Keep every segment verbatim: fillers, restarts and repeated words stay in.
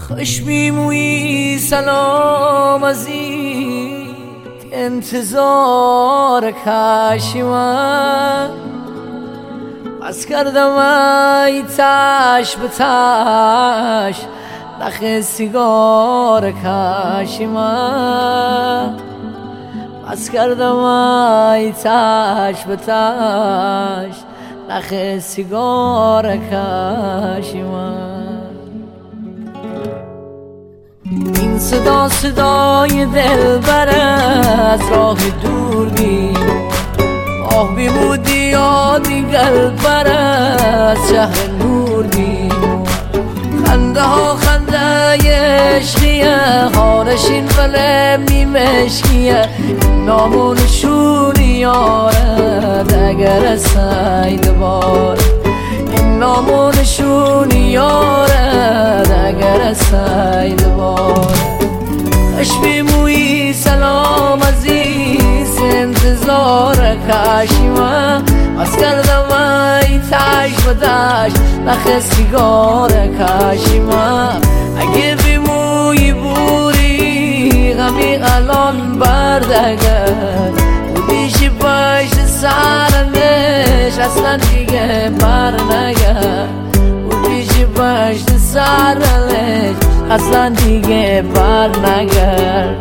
خوش میمویی سلام عزیز انتظار کشیمم بس کردم ای تش به تش نخ سیگار کشیمم بس کردم ای تش به تش نخ سیگار کشیمم. این صدا صدای دلبر از راه دور بی آه بی بودی یادی قلبر از شهر نور بی خنده ها خنده عشقیه خارشین ولی میمشکیه نامونشونی یارد اگر سید بار این نامونشونی یارد اگر سید بار. خوش میمویی سلام عزیز انتظار کشیمم بس کردم ای تش و دش نخ سیگار کشیمم. اگه بیمویی بوری غمی الان بردگر بودیشی پشت سرنش اصلا دیگه بر نگر بودیشی پشت سرنش اصلا دیگه بر نگر.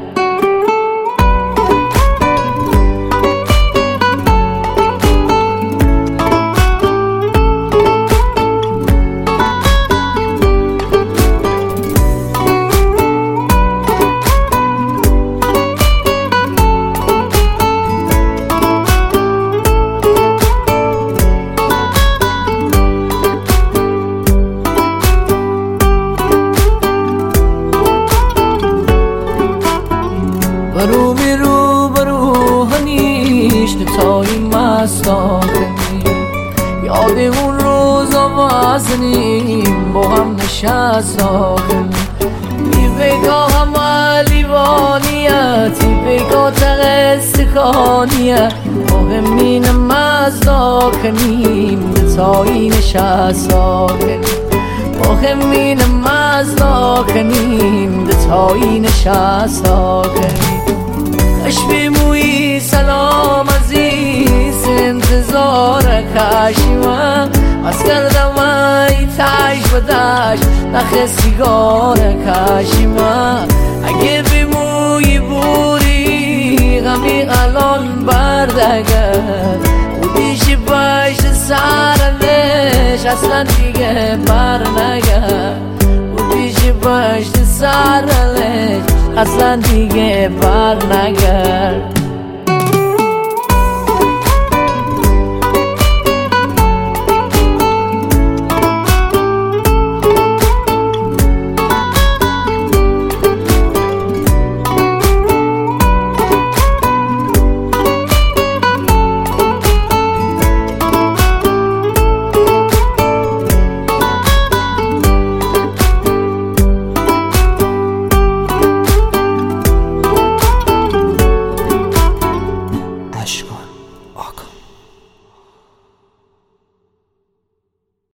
برو می رو برو هنیش نتایی مستاقمی یاد اون روزا وزنیم با هم نشست آخمی بی پیگاه همه لیوانیت بی پیگاه تغستکانیت با همین مزداکنیم نتایی نشست آخمی با همین مزداکنیم نتایی نشست آخمی. خوش میمویی سلام عزیز انتظار کشیمم بس کردم ای تش و دش نخ سیگار کشیمم. اگه بیمویی بوری غمی الان بردگر بودیشی پشت سرنش اصلا دیگه بر نگر بودیشی پشت سرنش اصلا دیگه بر نگر.